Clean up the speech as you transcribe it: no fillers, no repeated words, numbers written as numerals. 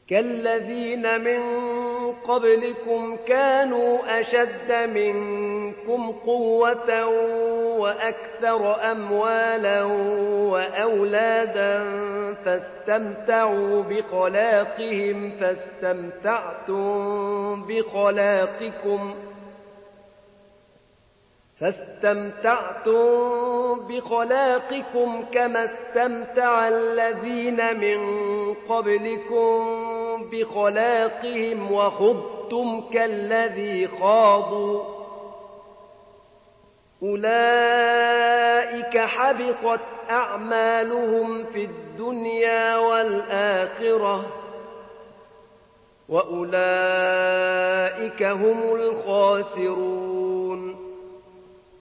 كالذين من قبلكم كانوا أشد منكم قوة وأكثر أموالا وأولادا فاستمتعتم بخلاقكم كما استمتع الذين من قبلكم بخلاقهم وخضتم كالذي خاضوا أولئك حبطت أعمالهم في الدنيا والآخرة وأولئك هم الخاسرون